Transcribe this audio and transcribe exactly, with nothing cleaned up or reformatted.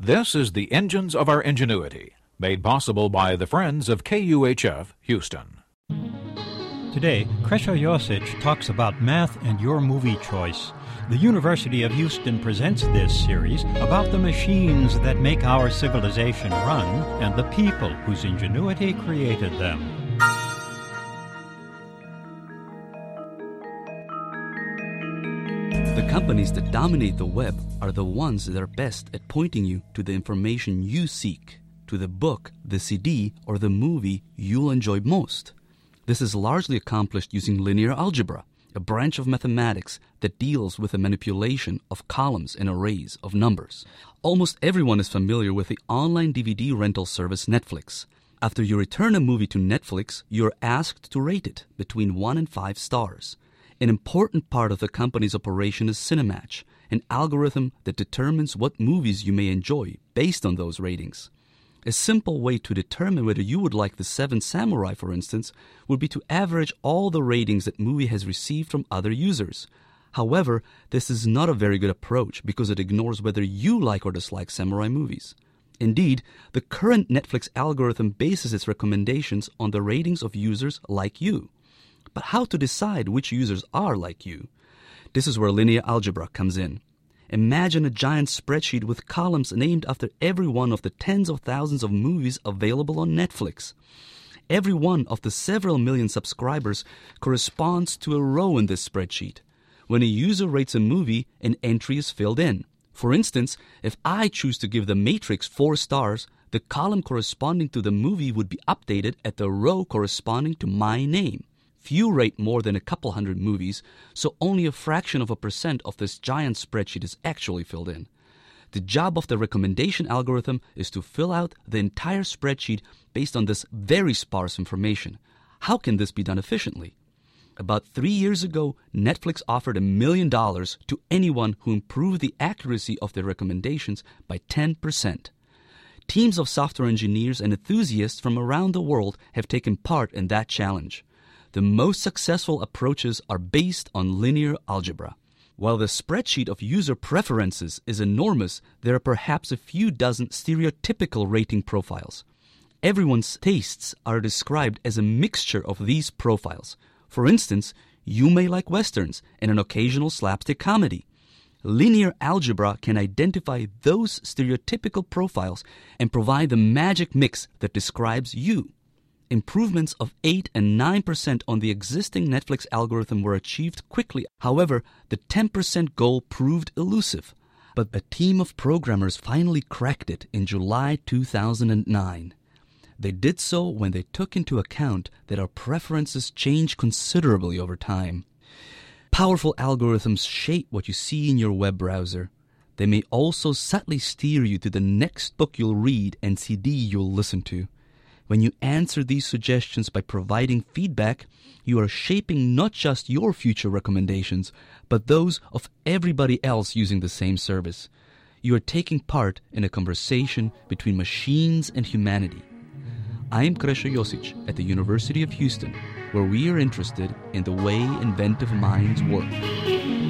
This is the Engines of Our Ingenuity, made possible by the Friends of K U H F Houston. Today, Kresha Josic talks about math and your movie choice. The University of Houston presents this series about the machines that make our civilization run and the people whose ingenuity created them. The companies that dominate the web are the ones that are best at pointing you to the information you seek, to the book, the C D, or the movie you'll enjoy most. This is largely accomplished using linear algebra, a branch of mathematics that deals with the manipulation of columns and arrays of numbers. Almost everyone is familiar with the online D V D rental service Netflix. After you return a movie to Netflix, you are asked to rate it between one and five stars. An important part of the company's operation is Cinematch, an algorithm that determines what movies you may enjoy based on those ratings. A simple way to determine whether you would like The Seven Samurai, for instance, would be to average all the ratings that movie has received from other users. However, this is not a very good approach because it ignores whether you like or dislike samurai movies. Indeed, the current Netflix algorithm bases its recommendations on the ratings of users like you. But how to decide which users are like you? This is where linear algebra comes in. Imagine a giant spreadsheet with columns named after every one of the tens of thousands of movies available on Netflix. Every one of the several million subscribers corresponds to a row in this spreadsheet. When a user rates a movie, an entry is filled in. For instance, if I choose to give The Matrix four stars, the column corresponding to the movie would be updated at the row corresponding to my name. Few rate more than a couple hundred movies, so only a fraction of a percent of this giant spreadsheet is actually filled in. The job of the recommendation algorithm is to fill out the entire spreadsheet based on this very sparse information. How can this be done efficiently? About three years ago, Netflix offered a million dollars to anyone who improved the accuracy of their recommendations by ten percent. Teams of software engineers and enthusiasts from around the world have taken part in that challenge. The most successful approaches are based on linear algebra. While the spreadsheet of user preferences is enormous, there are perhaps a few dozen stereotypical rating profiles. Everyone's tastes are described as a mixture of these profiles. For instance, you may like westerns and an occasional slapstick comedy. Linear algebra can identify those stereotypical profiles and provide the magic mix that describes you. Improvements of eight and nine percent on the existing Netflix algorithm were achieved quickly. However, the ten percent goal proved elusive. But a team of programmers finally cracked it in July two thousand nine. They did so when they took into account that our preferences change considerably over time. Powerful algorithms shape what you see in your web browser. They may also subtly steer you to the next book you'll read and C D you'll listen to. When you answer these suggestions by providing feedback, you are shaping not just your future recommendations, but those of everybody else using the same service. You are taking part in a conversation between machines and humanity. I am Kresha Josic at the University of Houston, where we are interested in the way inventive minds work.